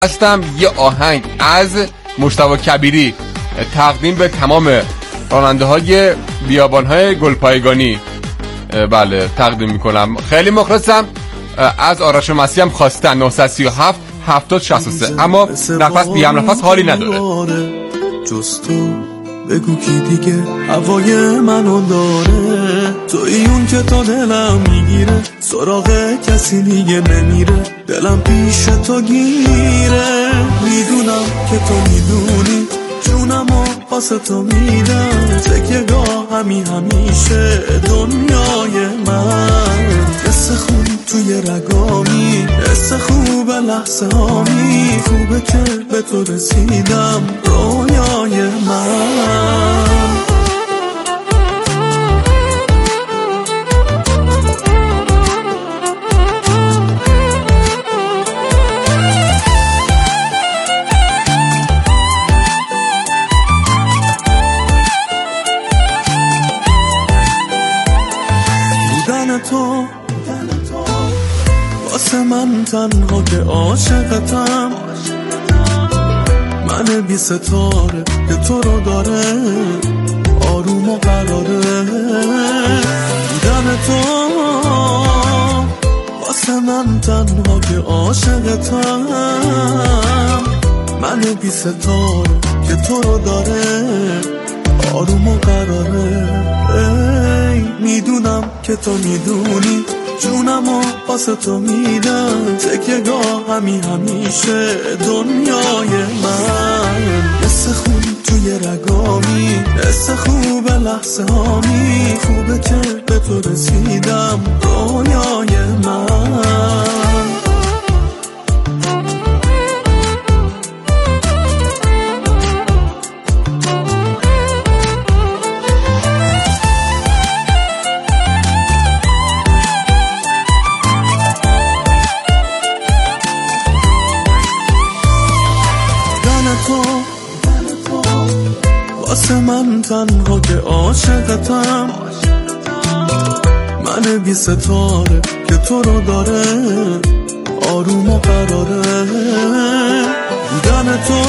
هستم یه آهنگ از مجتبی کبیری تقدیم به تمام راننده های بیابان های گلپایگانی بله تقدیم میکنم. خیلی مخلصم. از آرش مسیح هم خواستن 937 7063 اما نفس بی هم نفس حالی نداره. جز تو بگو کی دیگه هوای منو داره، توی اون که تا دلم میگیره سراغ کسی دیگه نمیره، دلم پیش تو گیره، میدونم که تو میدونی جونمو واسه تو میدم، تکیه گاه همیشه دنیای من، حس خون توی رگامی، حس خوب لحظه هامی، خوبه که به تو رسیدم رویای من. تو واسه من تنها که عاشقتم، من بی ستاره که تو رو داره آروم و قراره، دیدن تو واسه من تنها که عاشقتم، من بی ستاره که تو رو داره آروم و قراره، میدونم که تو میدونی جونمو واسه تو میدم، تکیه گاه همیشه دنیای من، حس خون توی رگامی، حس خوب لحظه هامی، خوبه که به تو رسیدم رویای من. واسه من تنها که عاشقتم، من بی ستاره که تو رو داره آروم و قراره، دیدن تو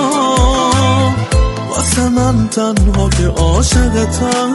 واسه من تنها که عاشقتم،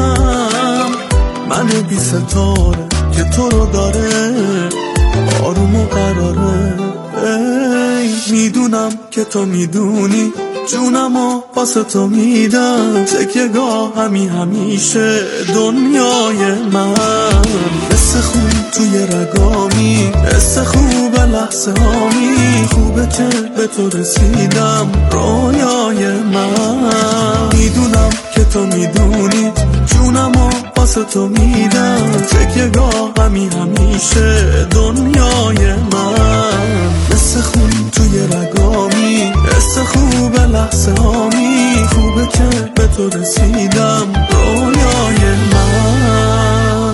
من بی ستاره که تو رو داره آروم و قراره، میدونم که تو میدونی جونمو واسه تو میدم، تکیه گاه همیشه دنیای من، حس خون توی رگامی، حس خوب لحظه هامی، خوبه که به تو رسیدم رویای من، میدونم که تو میدونی جونمو واسه تو میدم، تکیه گاه همیشه دنیای من، حس خون توی رگامی، حس خوب لحظه هامی، خوبه که به تو رسیدم رویای من.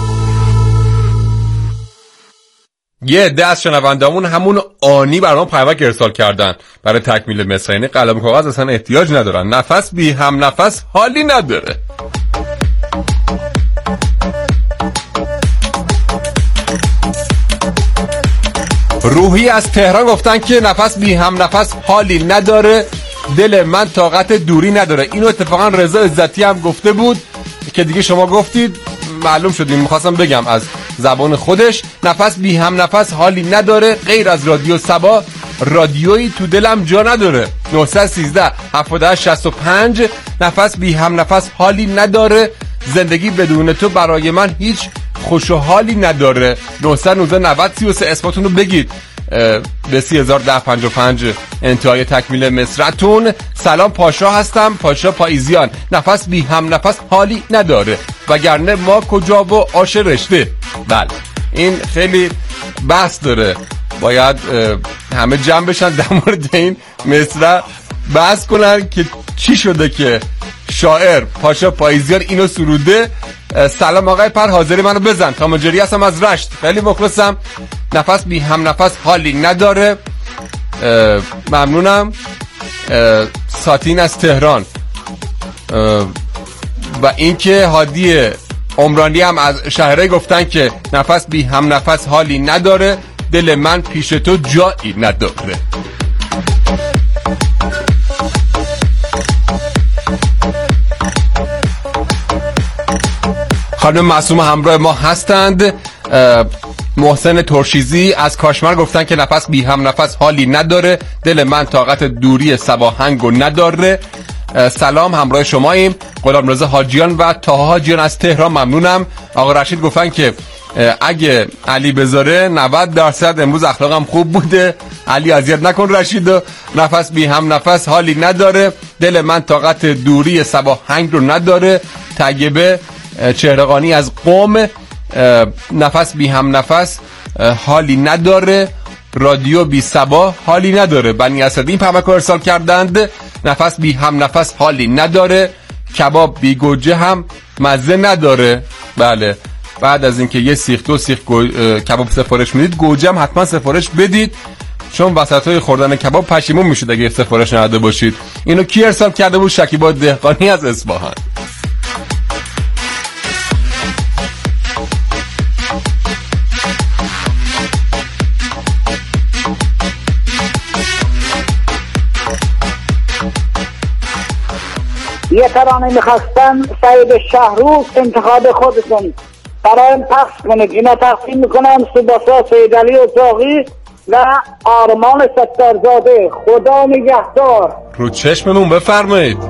یه عده از شنوندامون همون آنی برام پیامک ارسال کردن برای تکمیل مصرع، یعنی قلم کاغذ اصلا احتیاج ندارن. نفس بی هم نفس حالی نداره. روحی از تهران گفتن که نفس بی هم نفس حالی نداره، دل من طاقت دوری نداره. اینو اتفاقا رضا عزتی هم گفته بود که دیگه شما گفتید معلوم شدیم، میخواستم بگم از زبان خودش. نفس بی هم نفس حالی نداره، غیر از رادیو سبا رادیویی تو دلم جا نداره. 913 78 65 نفس بی هم نفس حالی نداره، زندگی بدون تو برای من هیچ خوش و حالی نداره. 919 90 33 اسمتون رو بگید به 301055 انتهای تکمیل مصرعتون. سلام پاشا هستم، پاشا پاییزیان. نفس بی هم نفس حالی نداره، وگرنه ما کجا و آش رشته. بله این خیلی بحث داره، باید همه جمع بشن در مورد این مصرع بحث کنن که چی شده که شاعر پاشا پاییزیان اینو سروده. سلام آقای پر، حاضری منو بزن، تا مجری هستم از رشت، خیلی مخلصم. نفس بی هم نفس حالی نداره. ممنونم. ساتین از تهران و اینکه هادی عمرانی هم از شهره گفتن که نفس بی هم نفس حالی نداره. دل من پیش تو جایی نداره. خانم معصومه همراه ما هستند. محسن ترشیزی از کاشمر گفتن که نفس بی هم نفس حالی نداره، دل من طاقت دوری سواهنگو نداره. سلام، همراه شماییم. غلامرضا حاجیان و طاها حاجیان از تهران ممنونم. آقا رشید گفتن که اگه علی بذاره 90% امروز اخلاقم خوب بوده. علی اذیت نکن رشیدو. نفس بی هم نفس حالی نداره، دل من طاقت دوری سواهنگ رو نداره. طیبه چهره‌قانی از قم، نفس بی هم نفس حالی نداره، رادیو بی صبا حالی نداره. بنی اسدی این پیامک رو ارسال کردند. نفس بی هم نفس حالی نداره، کباب بی گوجه هم مزه نداره. بله، بعد از اینکه یه سیخ دو سیخ کباب سفارش میدید، گوجه هم حتما سفارش بدید، چون وسطای خوردن کباب پشیمون میشید اگه سفارش نداده باشید. اینو کی ارسال کرده بود؟ شکیبا دهقانی از اصفهان. یه ترانه میخواستم سعید شهروز انتخاب خودتون برایم پخش کنید. اینا تقسیم میکنم سباسا سید علی اتاقی و آرمان ستارزاده. خدا نگهدار. رو چشممون بفرمایید.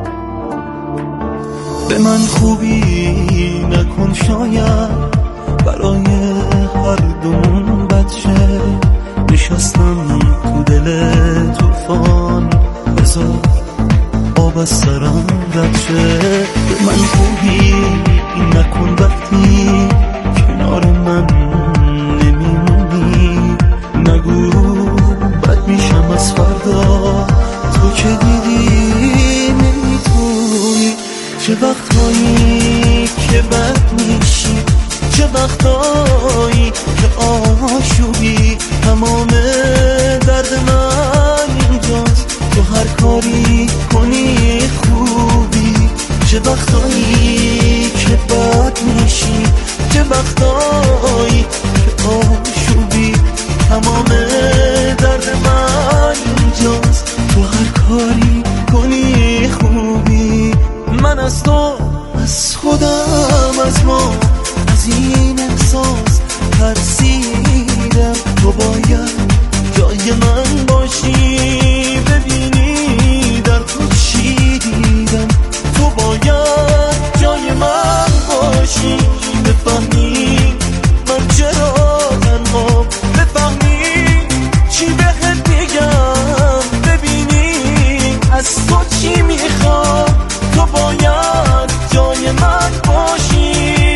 به من خوبی نکن شاید برای هر دومون بچه، نشستم تو دل توفان بذار آب از سرم رد شه. به من خوبی نکن وقتی کنار من نمیمونی، نگو بد میشم از فردا، تو که دیدی نمیتونی. چه وقتایی که بد میشی، چه وقتایی که آشوبی، تمام درد من اینجاست، تو هر کاری کنی خوبی. چه وقتایی که بد میشی، چه وقتایی که آشوبی، تمام درد من اینجاست، تو هر کاری کنی خوبی. من از تو، از خودم، از ما، از این احساس ترسیدم. تو باید جای من باشی، ببینی در تو چی دیدم. تو باید جای من باشی، بفهمی من چرا تنها، بفهمی چی بهت میگم، ببینی از تو چی میخوام. تو باید جای من باشی،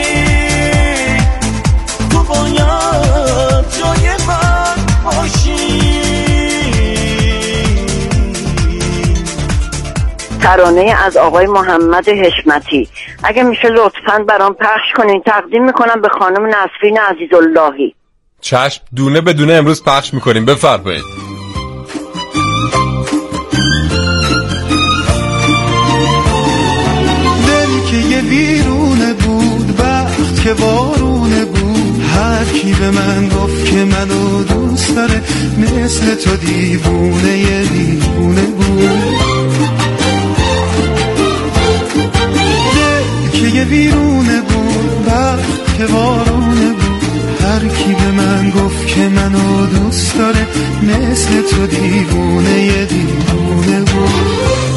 تو باید جای من باشی. ترانه از آقای محمد حشمتی، اگه میشه لطفاً برام پخش کنین. تقدیم میکنم به خانم نسرین عزیزاللهی. چشم، دونه به دونه امروز پخش میکنیم. بفرمایید. دل که یه ویرونه بود، وقت که وارونه بود، هر کی به من گفت که منو دوست داره، مثل تو دیوونه یه دیوونه بود. یه ویرونه بود، وقت که وارونه بود، هر کی به من گفت که منو دوست داره، مثل تو دیوونه یه دیوونه بود.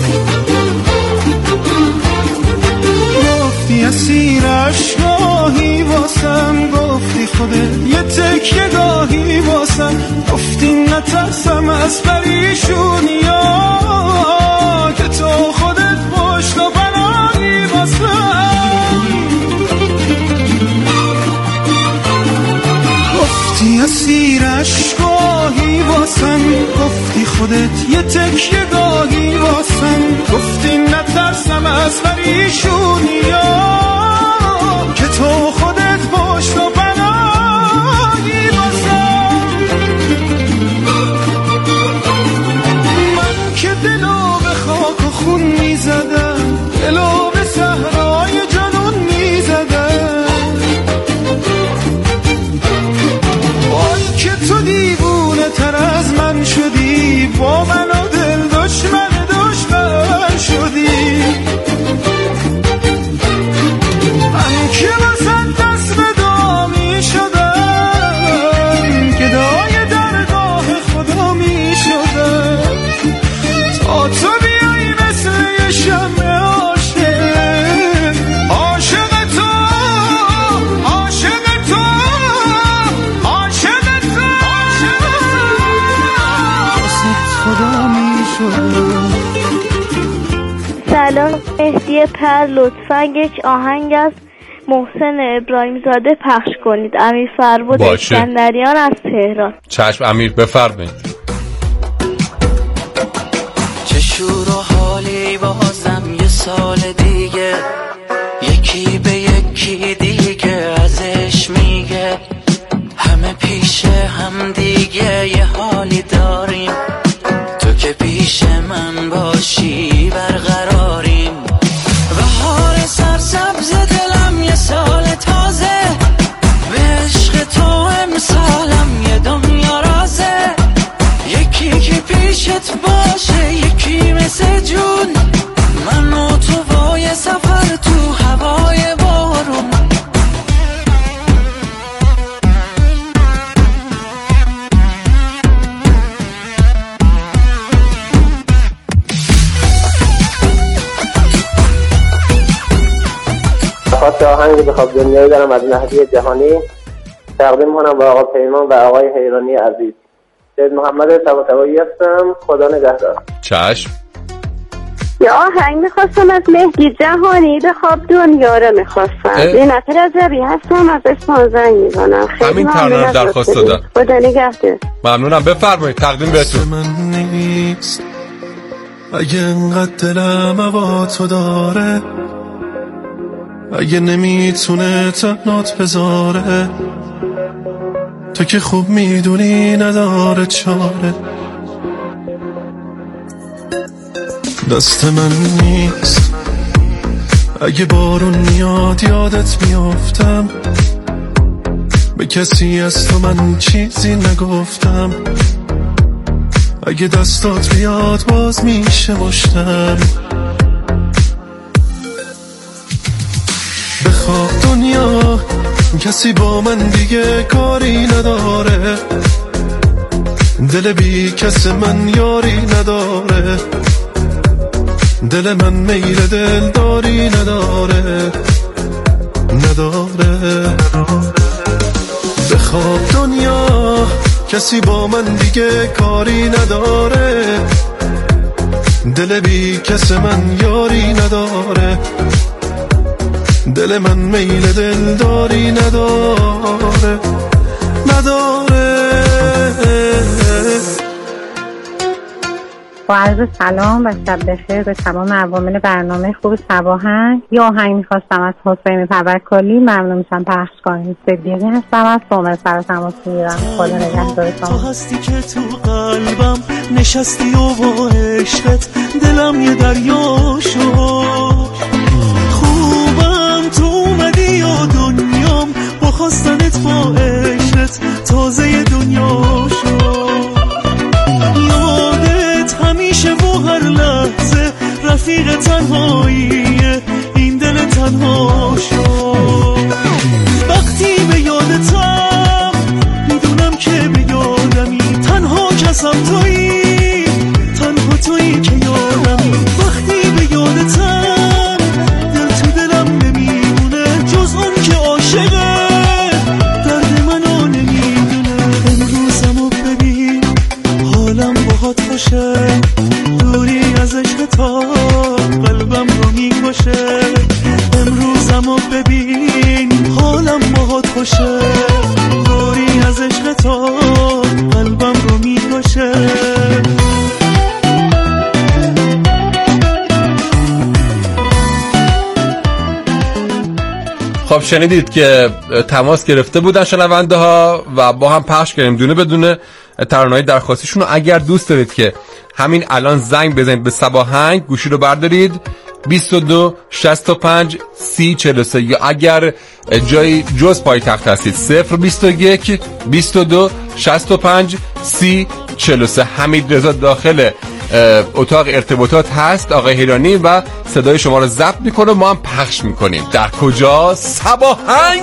گفتی اسیر عشقاهی واسم، گفتی خودت یه تکیه گاهی واسم، گفتی نترسم از پریشونیا، که تو خودت پشت و بنایی واسم. گفتی اسیر عشقاهی واسم، گفتی خودت یه تکیه گاهی واسم، گفتی نترسم از پریشونیا، که تو خودت پشت و بنایی واسم. من که دلو به خاک و خون میزدم، دلو به صحرای جنون میزدم، وای که تو دیو خدا میشدم. سلام مهدی پر، لطفا یک آهنگ از محسن ابراهیم زاده پخش کنید. امیر فربود اسکندریان از تهران. چشم امیر بفرمایید. چه شور و حالی بازم یه سال دیگه، یکی به یکی دیگه ازش میگه، همه پیش هم دیگه یه حالی داریم، تو که پیش من باشی برقراریم. بهار سرسبز دلم یه سال تازه، به عشق تو امسالم یه دنیا رازه، یکی که پیشت باشه یکی مثل جون، من و تو وای سفر تو هوای بارون. خواست آهنگی بخواب دنیایی دارم از مهدی جهانی تقدیم کنم به آقا پیمان و آقای حیرانی عزیز. سید محمد طباطبایی هستم. خدا نگهدار. چشم. یه آهنگ میخواستم از مهدی جهانی بخواب دنیا رو میخواستم. یه نفر از ربی هستم از اسمان زنگ میزنم. همین ترانه درخواست دادم. خدا نگهدار. ممنونم بفرمایید تقدیم بهتون. من نیست اگه انقدر دلم هوا تو داره، اگه نمیتونه تنات بذاره، تو که خوب میدونی نداره چاره. دست من نیست اگه بارون میاد یادت میافتم، به کسی از تو من چیزی نگفتم، اگه دستات بیاد باز میشه مشتم. بخواب دنیا کسی با من دیگه کاری نداره، دل بی کس من یاری نداره، دل من میل دلداری نداره. بخواب دنیا کسی با من دیگه کاری نداره، دل بی کس من یاری نداره، دل من میل دلداری نداره. با عرض سلام و شب بخیر به تمام عوامل برنامه خوب صباحن. یه آهنگ میخواستم از حسین توکلی، ممنون میشم پخش کنید. صدیقی هستم از سومر سر تماس میگیرم. خدا نگهدارتون. تو هستی که تو قلبم نشستی و با عشقت دلم یه دریا شد. خوبم تو اومدی و دنیام با خواستنت با عشقت تازه دنیا شد. یادت همیشه و هر لحظه رفیق تنهاییه این دل تنها شد. وقتی به یادتم میدونم که به یادمی، تنها کسم تویی، تنها تویی که یادمی. وقتی به یادتم دل تو دلم نمیمونه، جز اون که عاشقه درد منو نمیدونه. امروزمو ببین حالم باهات خوشه، دوری از عشق تا قلبم رو میکشه. امروزمو ببین حالم باهات خوشه، دوری از عشق تا قلبم رو میکشه. خب شنیدید که تماس گرفته بودن شنونده ها و با هم پخش کردیم دونه بدونه ترانه‌های درخواستیشون رو. اگر دوست دارید که همین الان زنگ بزنید به صباحنگ، گوشی رو بردارید 22 65 30 43، یا اگر جایی جز پایتخت هستید 021 22 65 30 43. حمید رضا داخل اتاق ارتباطات هست، آقای هیرانی، و صدای شما رو ضبط میکنه، ما هم پخش میکنیم. در کجا؟ صباحنگ.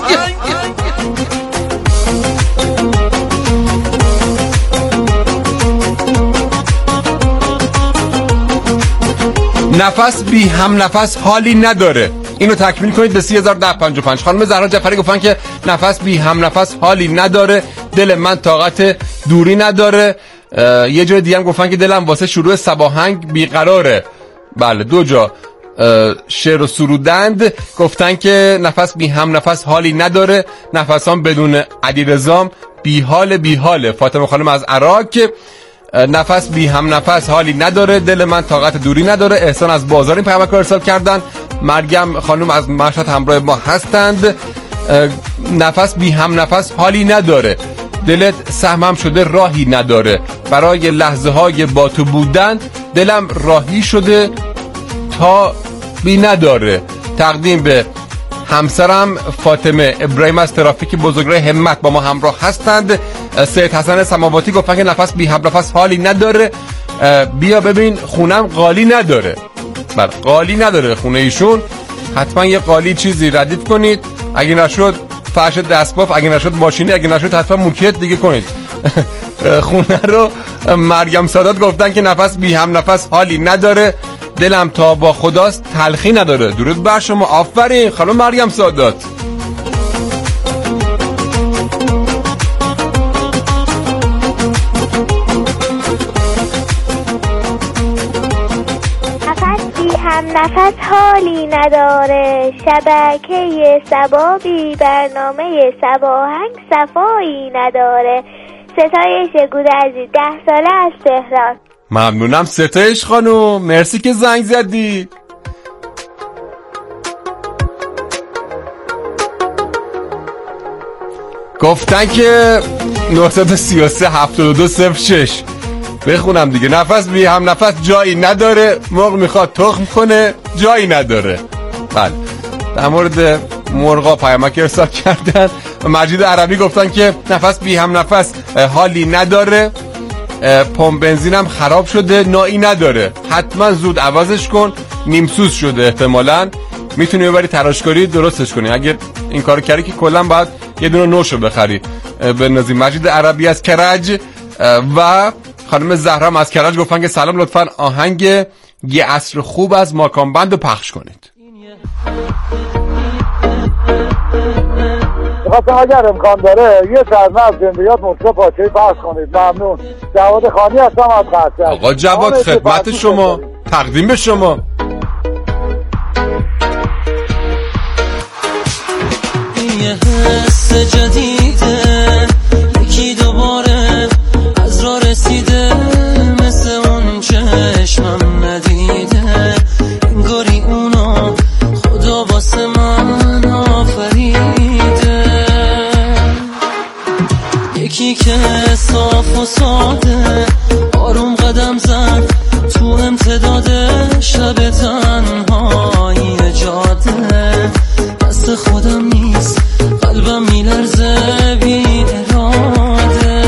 نفس بی هم نفس حالی نداره. اینو تکمیل کنید به 301055. خانم زهرا جعفری گفتن که نفس بی هم نفس حالی نداره، دل من طاقت دوری نداره. یه جای دیگه هم گفتن که دلم واسه شروع صباهنگ بیقراره. بله 2 جا شعر و سرودند. گفتن که نفس بی هم نفس حالی نداره، نفسان بدون علیرضا بیحاله. فاطمه خانم از عراق نفس بی هم نفس حالی نداره، دل من طاقت دوری نداره. احسان از بازار این پیامک رو ارسال کردن. مریم خانم از مشهد همراه ما هستند. نفس بی هم نفس حالی نداره، دلت سهمم شده راهی نداره، برای لحظه های با تو بودن دلم راهی شده تا بی نداره. تقدیم به همسرم فاطمه ابراهیم از ترافیک بزرگراه همت با ما همراه هستند. سید حسن سماواتی گفتن که نفس بی هم نفس حالی نداره، بیا ببین خونم قالی نداره. بر قالی نداره خونه ایشون، حتما یه قالی چیزی ردیف کنید، اگه نشد فرش دستباف، اگه نشد ماشینی، اگه نشد حتما موکیت دیگه کنید. خونه رو مریم سادات گفتن که نفس بی هم نفس حالی نداره، دلم تا با خداست تلخی نداره. درود بر شما، آفرین خانم مریم سادات. نفس حالی نداره، شبکه سبابی برنامه سباهنگ صفایی نداره. ستایش گودرزی 10 ساله از تهران. ممنونم ستایش خانم، مرسی که زنگ زدی. گفتن که 933 7206 بخونم دیگه. نفس بی هم نفس جایی نداره، مرغ میخواد تخم کنه جایی نداره. بله در مورد مرغا پیامک ارسال کردن. مجید عربی گفتن که نفس بی هم نفس حالی نداره، پمپ بنزینم خراب شده نایی نداره، حتما زود عوضش کن، نیمسوز شده، احتمالاً میتونی ببری تراشکاری درستش کنی. اگه این کارو کردی که کلا باید یه دونه نوشو بخری. به نظیر مجید عربی از کرج و خانم زهرام از کرج گفتن که سلام، لطفاً آهنگ یه عصر خوب از ماکان بند رو پخش کنید. خواستم اگر امکان داره یه ترنه از زندگیات مطلب پاچه‌ای پخش کنید. ممنون. جواد خانی هستم از قصر. آقا جواد خدمت شما، تقدیم به شما. این یه حس جدیده، یکی دوباره از راه رسیده، مثل اون چشمم ندیده، انگاری اونو خدا واسه من آفریده. یکی که صاف و ساده آروم قدم زد تو امتداد شب تنهایی جاده، دست خودم نیست قلبم میلرزه بی اراده،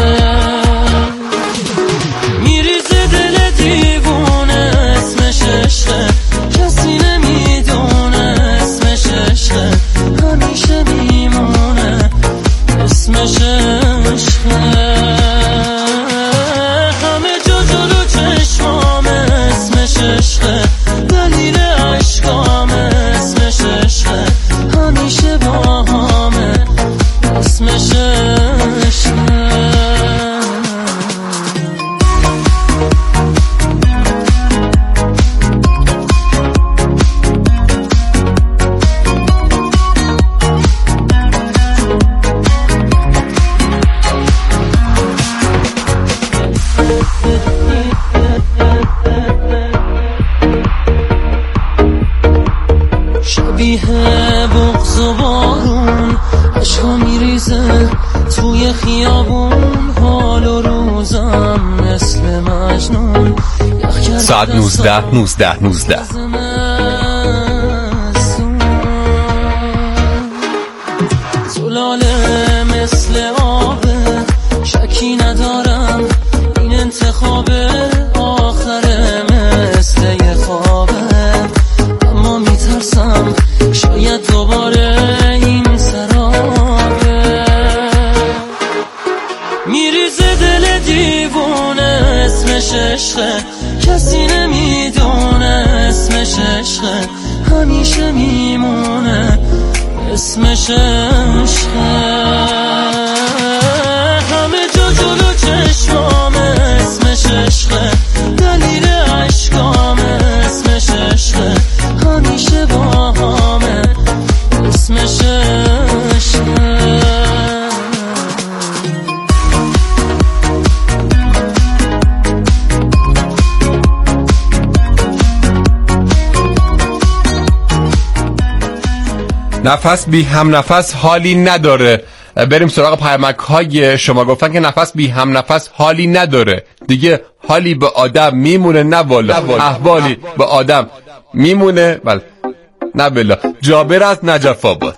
میریزه دل دیوونه، اسمش عشقه کسی نمیدونه، اسمش عشقه همیشه میمونه، اسمش عشقه همه جا جلو چشمامه، اسمش عشقه دلیل عشقامه، اسمش عشقه همیشه باهامه، اسمش عشقه. شبیه بغض و بارون عشقا میریزه توی خیابون، حال و روزم مثل مجنون، ساعت 19 زلاله مثل آبه، شکی ندارم این انتخابه، آخره مثل یه خوابه، اما میترسم شاید دوباره این سرابه، میریزه دل دیوونه، اسمش عشقه کسی نمیدونه، اسمش عشقه همیشه میمونه، اسمش عشقه همه جا جلو چشمامه، نفس بی هم نفس حالی نداره. بریم سراغ پیامک های شما. گفتن که نفس بی هم نفس حالی نداره، دیگه حالی به آدم میمونه نه والا، احوالی به آدم میمونه. بله نه بلا. جابر از نجف آباد.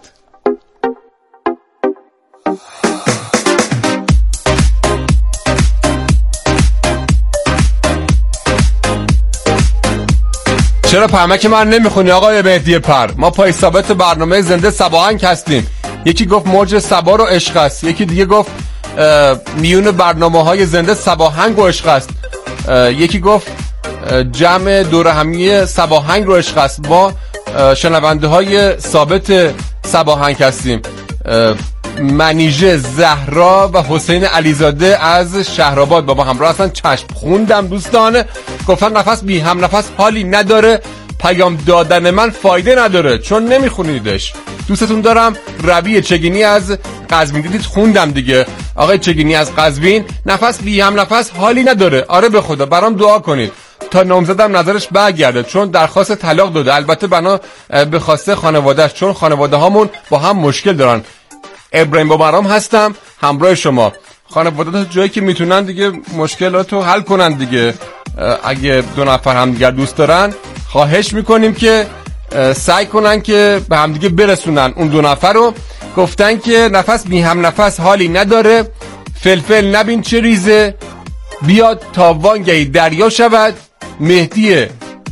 چرا پیامک من نمیخونی آقای مهدی پر؟ ما پای ثابت برنامه زنده سباهنگ هستیم. یکی گفت موج سبا رو عشق است، یکی دیگه گفت میون برنامه‌های زنده سباهنگ رو عشق است، یکی گفت جمع دور همی سباهنگ رو عشق است. ما شنونده های ثابت سباهنگ هستیم. منیژه، زهرا و حسین علیزاده از شهرآباد با ما همراه هستن. چشم خوندم دوستانه. گفتن نفس بی هم نفس حالی نداره، پیام دادن من فایده نداره چون نمیخونیدش. دوستتون دارم. ربیع چگینی از قزوین. دیدید خوندم دیگه. آقای چگینی از قزوین، نفس بی هم نفس حالی نداره. آره به خدا برام دعا کنید تا نامزدم نظرش برگرده، چون درخواست طلاق داده، البته بنا به خواسته خانواده‌اش، چون خانواده هامون با هم مشکل دارن. ابراهیم با برام هستم همراه شما. خانواده‌ها جایی که میتونن دیگه مشکلاتو حل کنن دیگه. اگه دو نفر هم دیگر دوست دارن خواهش میکنیم که سعی کنن که به هم دیگه برسونن اون دو نفر رو. گفتن که نفس بی هم نفس حالی نداره، فلفل نبین چه ریزه، بیاد تا وانگهی دریا شود. مهدی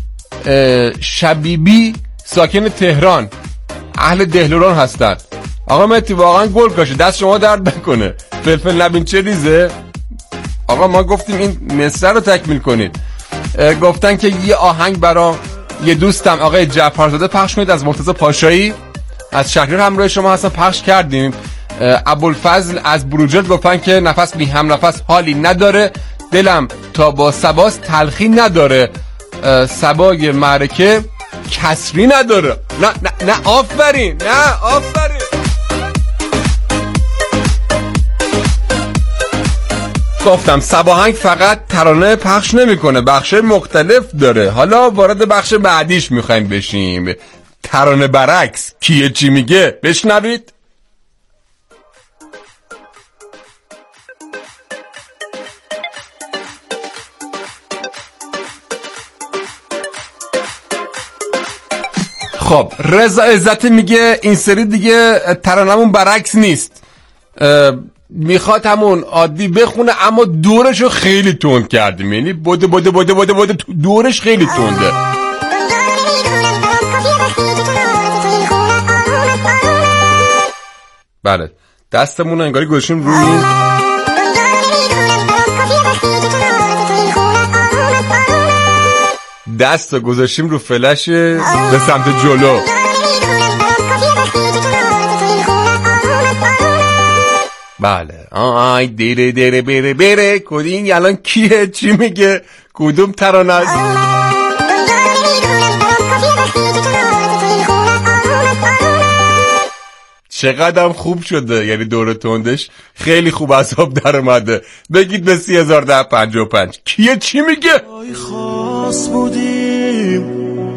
شبیبی ساکن تهران، اهل دهلوران هستن. آقا مهدی واقعا گل کاشه، دست شما درد نکنه. فلفل نبین چه ریزه. آقا ما گفتیم این مصرع رو تکمیل کنید. گفتن که یه آهنگ برا یه دوستم آقای جعفرزاده پخش کنید از مرتضی پاشایی از شهریار همراه شما هستن. پخش کردیم. ابوالفضل از بروجرد گفتن که نفس بی هم نفس حالی نداره، دلم تا با سباس تلخی نداره، سبای معرکه کسری نداره. نه نه نه آفرین، نه آفرین. گفتم سباهنگ فقط ترانه پخش نمیکنه، بخش مختلف داره. حالا وارد بخش بعدیش میخوایم بشیم. ترانه برعکس کیه چی میگه؟ بشنوید. خب رضا عزت میگه این سری دیگه ترانمون برعکس نیست، میخواد همون عادی بخونه اما دورشو خیلی تند کردیم، یعنی بوده تو دورش خیلی تنده. بله دستمون انگاری گذاشتیم روی دست گذاشتیم رو فلش به سمت جلو. بله آی دیره بره کدین الان کیه چی میگه کدوم ترانه است؟ چقدرم خوب شده، یعنی دور تندش خیلی خوب عذاب در اومده. بگید به 301055 کیه چی میگه؟ خاص بودیم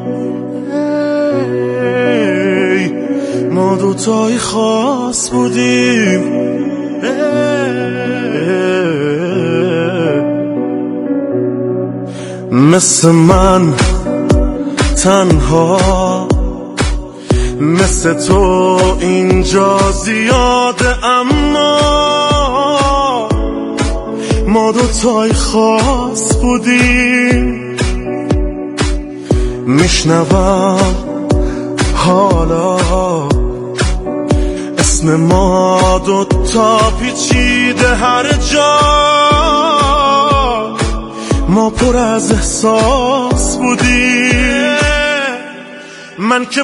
ما دوتای خاص بودیم، مثل من تنها، مثل تو اینجا زیاده، اما ما دوتای خاص بودیم. میشنوم حالا اسم ما دوتا پیچیده هر جا، ما پر از احساس بودیم. من که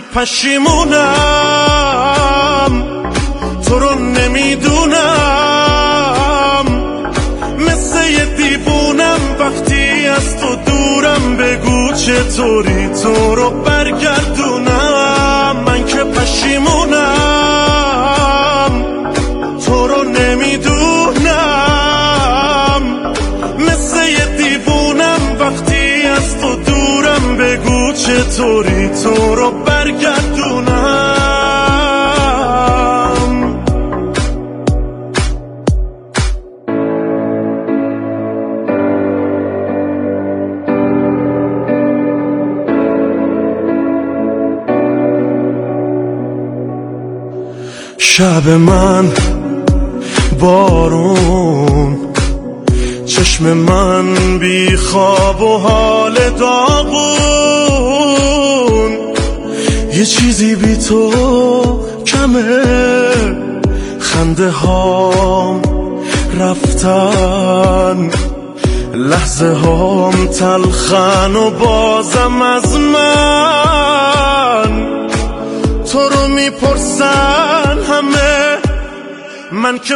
پشیمونم تو رو نمیدونم، مثل یه دیوونم وقتی از تو دورم، بگو چطوری تو رو برگردونم. من که پشیمونم تو رو نمیدونم، مثل یه دیوونم وقتی از تو دورم، بگو چطوری تو رو برگردونم. شب من بارون، چشم من بی خواب و حال داغون، یه چیزی بی تو کمه، خنده هام رفتن، لحظه هام تلخن و بازم از من تو رو میپرسن همه، من که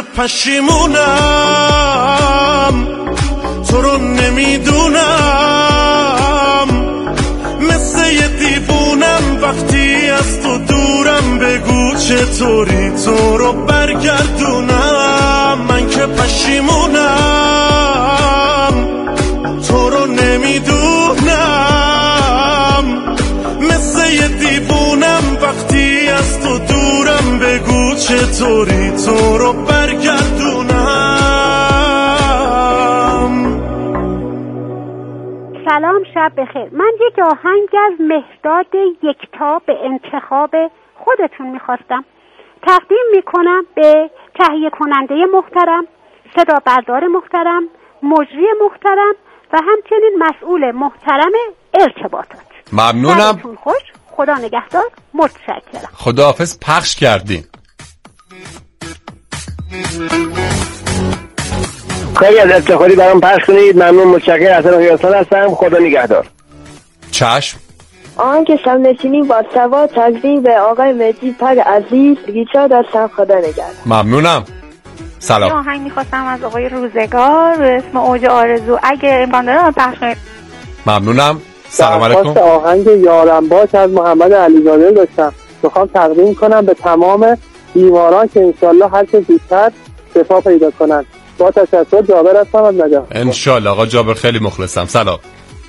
پشیمونم تو رو نمیدونم، مثل یه دیوونم وقتی از تو دورم، بگو چطوری تو رو برگردونم، من که پشیمونم تو رو نمیدونم، مثل یه دیوونم وقتی از تو دورم، بگو چطوری تو رو برگردونم. سلام، شب بخیر. من یک آهنگ از مهرداد یکتا به انتخاب خودتون میخواستم تقدیم میکنم به تهیه کننده محترم، صدا بردار محترم، مجری محترم و همچنین مسئول محترم ارتباطات. ممنونم. شبتون خوش، خدا نگهدار، متشکرم. خداحافظ. پخش کردین. خیلی از افتخاری برام پخش کنید. ممنون، متشکرم. حسن قیاسان هستم. خدا نگهدار. چشم. آهنگ شب نشینی با سوا تقدیم به آقای مهدی پر عزیز، گیتار دستم. خدا نگهدار. ممنونم. سلام. آهنگ میخواستم از آقای روزگار به اسم اوج آرزو، اگه امکان داره پخش کنید. ممنونم. سلام علیکم. آهنگ یارم باش از محمد علیزاده داشتم، میخوام تقدیم کنم به تمام بیماران که انشالله هر چه زودتر شفا پیدا کنن. با تشکر. جابر هستم از نجف. انشالله. آقا جابر خیلی مخلصم. سلام.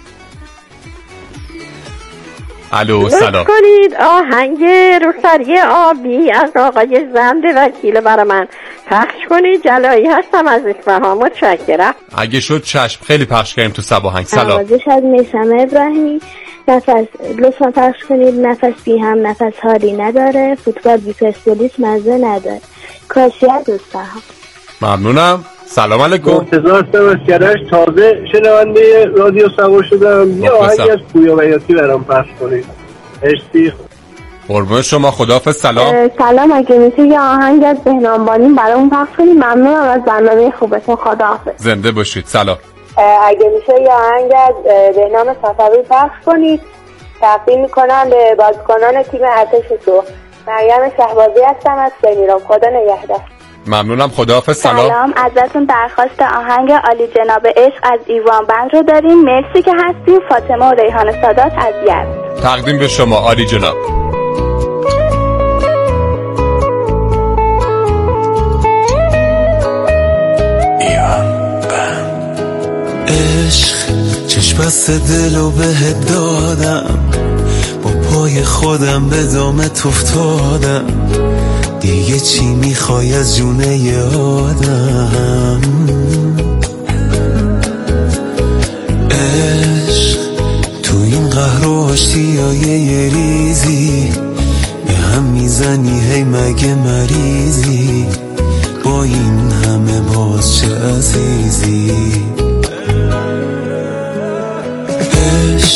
الو. سلام. لطف کنید آهنگ رخساری آبی از آقای زند وکیل برای من پخش کنید. جلایی هستم از اصفهان. متشکرم. اگه شد چشم. خیلی پخش کردیم تو سباهنگ. سلام. آوازش از میثمه ابراهیمی. نفس لطفا پخش کنید. نفس بی هم نفس حالی نداره، فوتبال بی پرسپولیس مزه نداره. کاشیت اصفهان. ممنونم. سلام علیکم. مرتضی هستم از کرج. تازه شنونده رادیو سوار شدم. یه آهنگ از پویا بیاتی برام پخش کنید. مرسی. قربون شما. خداحافظ. سلام. سلام. اگه میشه یه آهنگ از بهنام بانی برامون پخش کنید. ممنونم از برنامه خوبتون. خداحافظ. زنده باشید. سلام. اگه میشه یه آهنگ از بهنام صفوی پخش کنید. تقدیم میکنم به بازیکنان تیم ارتش تو. مریم شهبازی هستم از سمیرام. خدا نگهدار. ممنونم. خداحافظ. سلام. ازتون درخواست آهنگ عالی جناب عشق از ایوان بند رو داریم. مرسی که هستیم. فاطمه و ریحان سادات از یزد. تقدیم به شما عالی جناب. ایوان بند. عشق چشم بست دلو بهت دادم، با پای خودم به دامت افتادم، دیگه چی میخوای از جونه ی آدم؟ عشق تو این قهر و آشتیای یه ریزی به هم میزنی، هی مگه مریضی؟ با این همه باز چه عزیزی؟